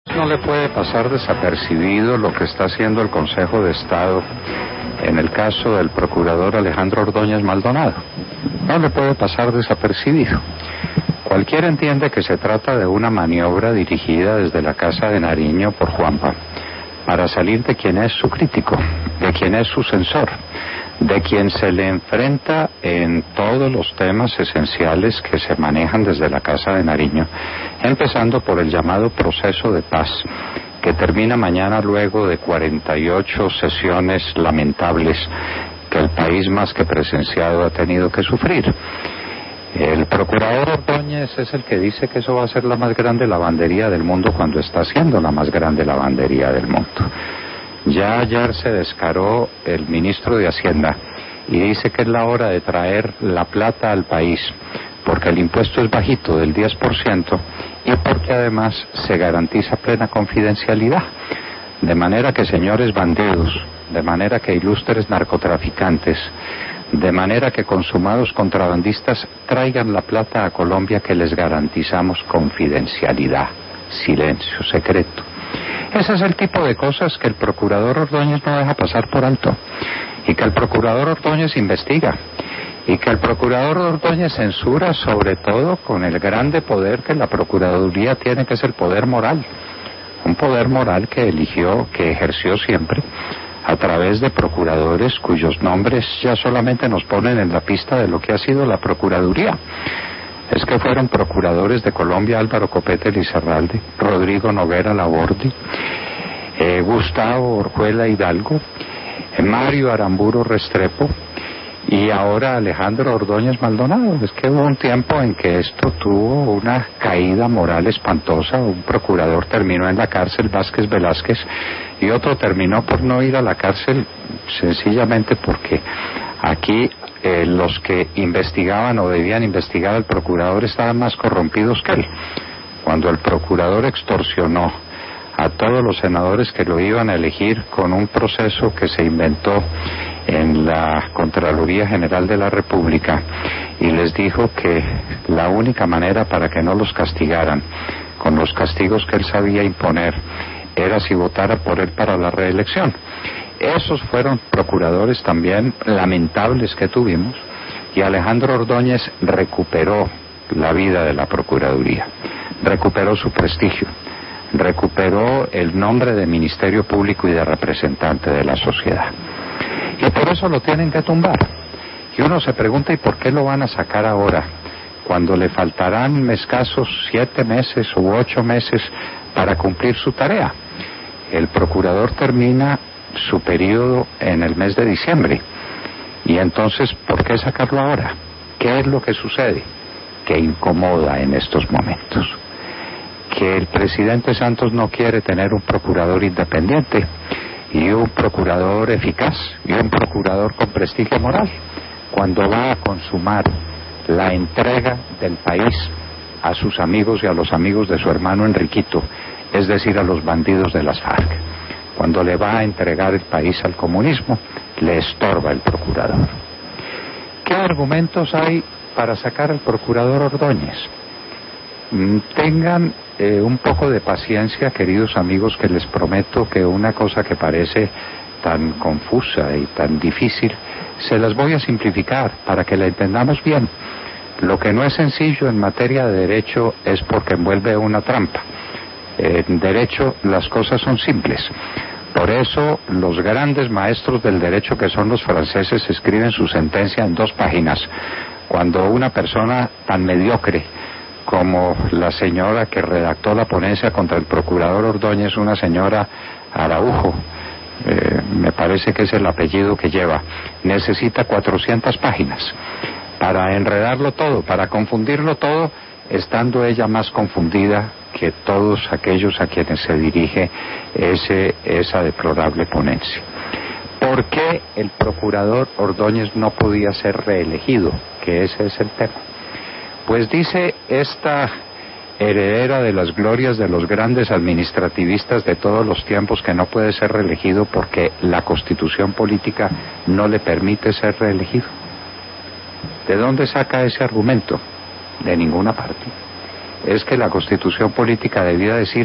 No le puede pasar desapercibido lo que está haciendo el Consejo de Estado en el caso del procurador Alejandro Ordóñez Maldonado. No le puede pasar desapercibido. Cualquiera entiende que se trata de una maniobra dirigida desde la Casa de Nariño por Juanpa para salir de quien es su crítico, de quien es su censor, de quien se le enfrenta en todos los temas esenciales que se manejan desde la Casa de Nariño, empezando por el llamado proceso de paz, que termina mañana luego de 48 sesiones lamentables que el país más que presenciado ha tenido que sufrir. El procurador Ordóñez es el que dice que eso va a ser la más grande lavandería del mundo cuando está siendo la más grande lavandería del mundo. Ya ayer se descaró el ministro de Hacienda y dice que es la hora de traer la plata al país, porque el impuesto es bajito, del 10%, y porque además se garantiza plena confidencialidad. De manera que, señores bandidos, de manera que ilustres narcotraficantes, de manera que consumados contrabandistas traigan la plata a Colombia, que les garantizamos confidencialidad, silencio, secreto. Ese es el tipo de cosas que el procurador Ordóñez no deja pasar por alto, y que el procurador Ordóñez investiga, y que el procurador Ordóñez censura, sobre todo con el grande poder que la Procuraduría tiene, que es el poder moral. Un poder moral que eligió, que ejerció siempre a través de procuradores cuyos nombres ya solamente nos ponen en la pista de lo que ha sido la Procuraduría. Es que fueron procuradores de Colombia Álvaro Copete Lizarralde, Rodrigo Noguera Laborde, Gustavo Orjuela Hidalgo, Mario Aramburo Restrepo y ahora Alejandro Ordóñez Maldonado. Es que hubo un tiempo en que esto tuvo una caída moral espantosa. Un procurador terminó en la cárcel, Vázquez Velázquez, y otro terminó por no ir a la cárcel sencillamente porque aquí los que investigaban o debían investigar al procurador estaban más corrompidos que él. Cuando el procurador extorsionó a todos los senadores que lo iban a elegir con un proceso que se inventó en la Contraloría General de la República, y les dijo que la única manera para que no los castigaran con los castigos que él sabía imponer era si votara por él para la reelección. Esos fueron procuradores también lamentables que tuvimos, y Alejandro Ordóñez recuperó la vida de la Procuraduría, recuperó su prestigio, recuperó el nombre de Ministerio Público y de representante de la sociedad. Y por eso lo tienen que tumbar. Y uno se pregunta, ¿y por qué lo van a sacar ahora? Cuando le faltarán escasos 7 meses u 8 meses para cumplir su tarea. El procurador termina su periodo en el mes de diciembre. Y entonces, ¿por qué sacarlo ahora? ¿Qué es lo que sucede? Que incomoda en estos momentos. Que el presidente Santos no quiere tener un procurador independiente y un procurador eficaz y un procurador con prestigio moral, cuando va a consumar la entrega del país a sus amigos y a los amigos de su hermano Enriquito, es decir, a los bandidos de las FARC. Cuando le va a entregar el país al comunismo, le estorba el procurador. ¿Qué argumentos hay para sacar al procurador Ordóñez? Tengan un poco de paciencia, queridos amigos, que les prometo que una cosa que parece tan confusa y tan difícil, se las voy a simplificar para que la entendamos bien. Lo que no es sencillo en materia de derecho es porque envuelve una trampa. En derecho las cosas son simples. Por eso los grandes maestros del derecho, que son los franceses, escriben su sentencia en 2 páginas. Cuando una persona tan mediocre como la señora que redactó la ponencia contra el procurador Ordóñez, una señora Araujo, me parece que es el apellido que lleva, necesita 400 páginas para enredarlo todo, para confundirlo todo, estando ella más confundida que todos aquellos a quienes se dirige esa deplorable ponencia. ¿Por qué el procurador Ordóñez no podía ser reelegido? Que ese es el tema. Pues dice esta heredera de las glorias de los grandes administrativistas de todos los tiempos que no puede ser reelegido porque la Constitución política no le permite ser reelegido. ¿De dónde saca ese argumento? De ninguna parte. Es que la Constitución política debía decir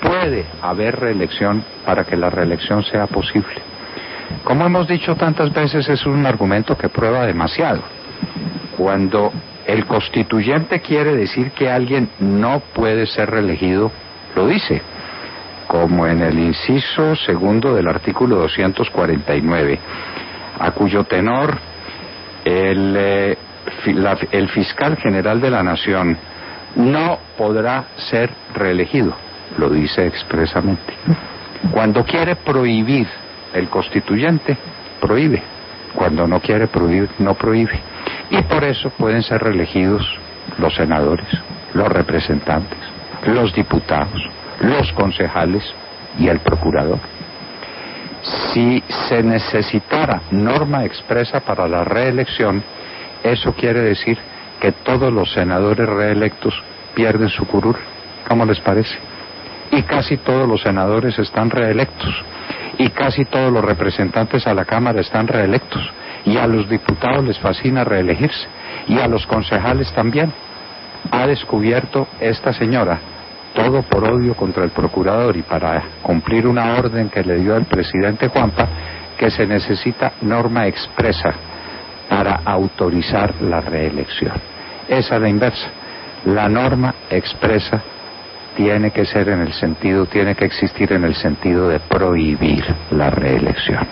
puede haber reelección para que la reelección sea posible. Como hemos dicho tantas veces, es un argumento que prueba demasiado. Cuando el constituyente quiere decir que alguien no puede ser reelegido, lo dice, como en el inciso segundo del artículo 249, a cuyo tenor el fiscal general de la Nación no podrá ser reelegido, lo dice expresamente. Cuando quiere prohibir el constituyente, prohíbe. Cuando no quiere prohibir, no prohíbe. Y por eso pueden ser reelegidos los senadores, los representantes, los diputados, los concejales y el procurador. Si se necesitara norma expresa para la reelección, eso quiere decir que todos los senadores reelectos pierden su curul. ¿Cómo les parece? Y casi todos los senadores están reelectos, y casi todos los representantes a la Cámara están reelectos, y a los diputados les fascina reelegirse, y a los concejales también. Ha descubierto esta señora, todo por odio contra el procurador y para cumplir una orden que le dio el presidente Juanpa, que se necesita norma expresa para autorizar la reelección. Esa es la inversa. La norma expresa tiene que ser en el sentido, tiene que existir en el sentido de prohibir la reelección.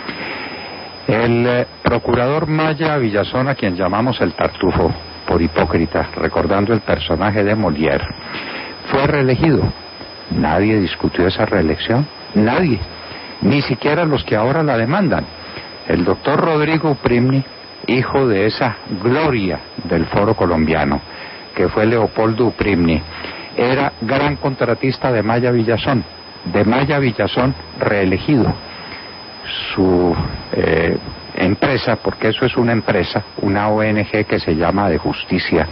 El procurador Maya Villazón, a quien llamamos el Tartufo por hipócrita, recordando el personaje de Molière, fue reelegido. Nadie discutió esa reelección, nadie, ni siquiera los que ahora la demandan. El doctor Rodrigo Uprimni, hijo de esa gloria del foro colombiano, que fue Leopoldo Uprimni, era gran contratista de Maya Villazón reelegido. Su empresa, porque eso es una empresa, una ONG que se llama De Justicia,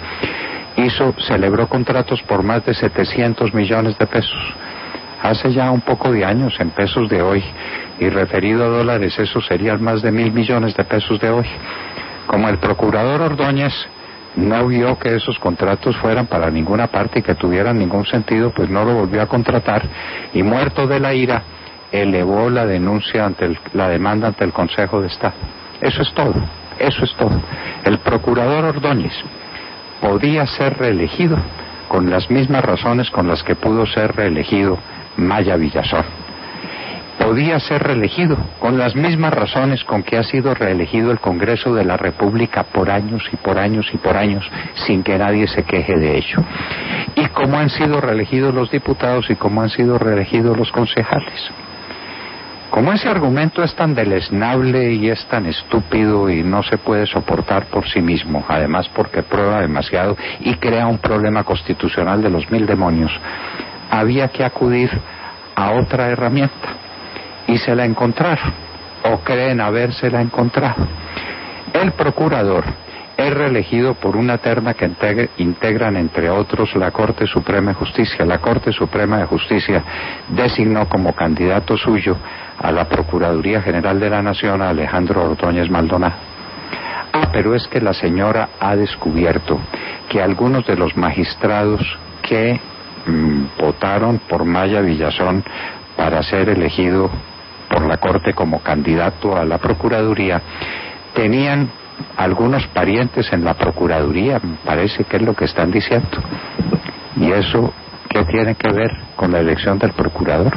celebró contratos por más de 700 millones de pesos. Hace ya un poco de años, en pesos de hoy, y referido a dólares, eso serían más de 1.000 millones de pesos de hoy. Como el procurador Ordóñez no vio que esos contratos fueran para ninguna parte y que tuvieran ningún sentido, pues no lo volvió a contratar, y muerto de la ira, elevó la denuncia la demanda ante el Consejo de Estado. Eso es todo, eso es todo. El procurador Ordóñez podía ser reelegido con las mismas razones con las que pudo ser reelegido Maya Villazón. Podía ser reelegido con las mismas razones con que ha sido reelegido el Congreso de la República por años y por años y por años, sin que nadie se queje de ello. Y cómo han sido reelegidos los diputados y cómo han sido reelegidos los concejales. Como ese argumento es tan deleznable y es tan estúpido y no se puede soportar por sí mismo, además porque prueba demasiado y crea un problema constitucional de los 1000 demonios, había que acudir a otra herramienta, y se la encontraron, o creen habérsela encontrado. El procurador es reelegido por una terna que integran, entre otros, la Corte Suprema de Justicia. La Corte Suprema de Justicia designó como candidato suyo a la Procuraduría General de la Nación a Alejandro Ordóñez Maldonado. Pero es que la señora ha descubierto que algunos de los magistrados que votaron por Maya Villazón para ser elegido por la Corte como candidato a la Procuraduría tenían algunos parientes en la Procuraduría, me parece que es lo que están diciendo. ¿Y eso qué tiene que ver con la elección del procurador?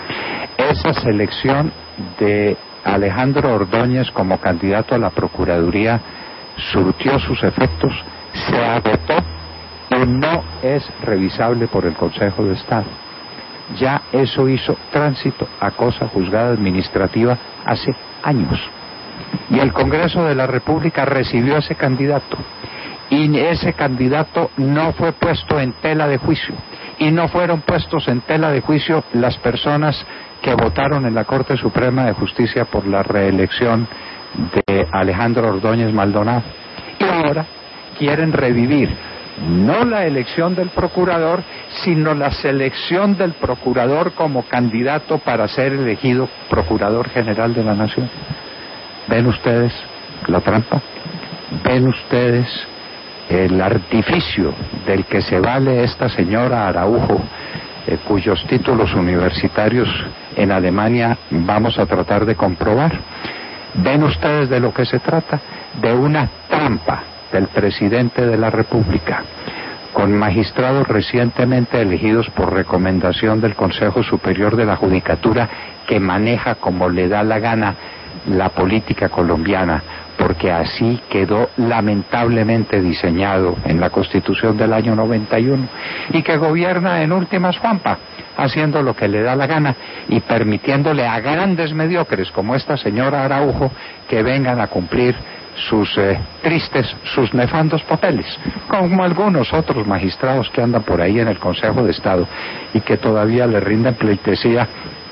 Esa selección de Alejandro Ordóñez como candidato a la Procuraduría surtió sus efectos, se agotó y no es revisable por el Consejo de Estado. Ya eso hizo tránsito a cosa juzgada administrativa hace años. Y el Congreso de la República recibió a ese candidato. Y ese candidato no fue puesto en tela de juicio. Y no fueron puestos en tela de juicio las personas que votaron en la Corte Suprema de Justicia por la reelección de Alejandro Ordóñez Maldonado. Y ahora quieren revivir no la elección del procurador, sino la selección del procurador como candidato para ser elegido Procurador General de la Nación. ¿Ven ustedes la trampa? ¿Ven ustedes el artificio del que se vale esta señora Araujo cuyos títulos universitarios en Alemania vamos a tratar de comprobar. ¿Ven ustedes de lo que se trata? De una trampa del presidente de la República, con magistrados recientemente elegidos por recomendación del Consejo Superior de la Judicatura, que maneja como le da la gana la política colombiana, porque así quedó lamentablemente diseñado en la Constitución del año 91, y que gobierna en últimas Juanpa, haciendo lo que le da la gana y permitiéndole a grandes mediocres como esta señora Araujo que vengan a cumplir sus sus nefandos papeles, como algunos otros magistrados que andan por ahí en el Consejo de Estado y que todavía le rinden pleitesía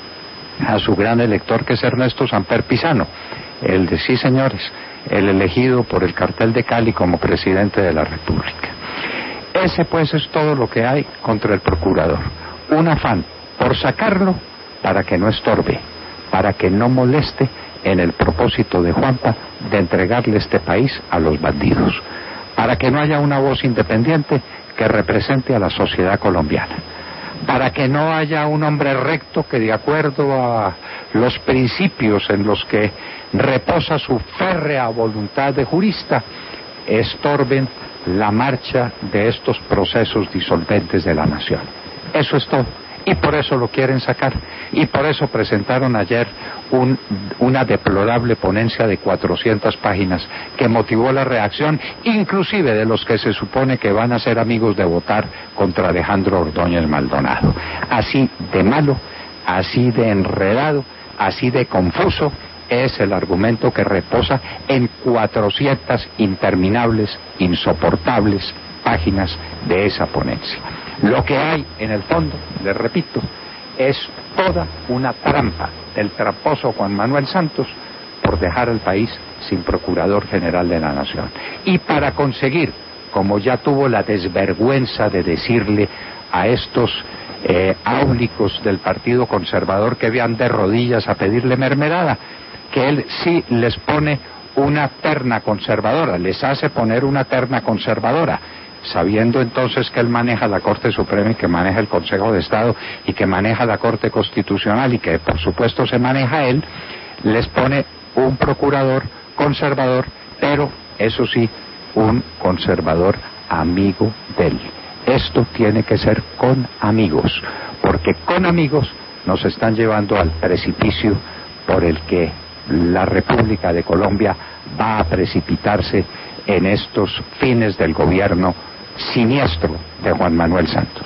a su gran elector, que es Ernesto Samper Pizano, el de sí señores, el elegido por el cartel de Cali como presidente de la República. Ese pues es todo lo que hay contra el procurador, un afán por sacarlo para que no estorbe, para que no moleste en el propósito de Juanpa de entregarle este país a los bandidos, para que no haya una voz independiente que represente a la sociedad colombiana, para que no haya un hombre recto que, de acuerdo a los principios en los que reposa su férrea voluntad de jurista, estorben la marcha de estos procesos disolventes de la nación. Eso es todo. Y por eso lo quieren sacar, y por eso presentaron ayer una deplorable ponencia de 400 páginas que motivó la reacción, inclusive de los que se supone que van a ser amigos de votar contra Alejandro Ordóñez Maldonado. Así de malo, así de enredado, así de confuso es el argumento que reposa en 400 interminables, insoportables páginas de esa ponencia. Lo que hay en el fondo, les repito, es toda una trampa del tramposo Juan Manuel Santos por dejar al país sin Procurador General de la Nación. Y para conseguir, como ya tuvo la desvergüenza de decirle a estos áulicos del Partido Conservador que vean de rodillas a pedirle mermelada, que él sí les pone una terna conservadora, les hace poner una terna conservadora, sabiendo entonces que él maneja la Corte Suprema y que maneja el Consejo de Estado y que maneja la Corte Constitucional y que por supuesto se maneja él, les pone un procurador conservador, pero eso sí, un conservador amigo de él. Esto tiene que ser con amigos, porque con amigos nos están llevando al precipicio por el que la República de Colombia va a precipitarse en estos fines del gobierno siniestro de Juan Manuel Santos.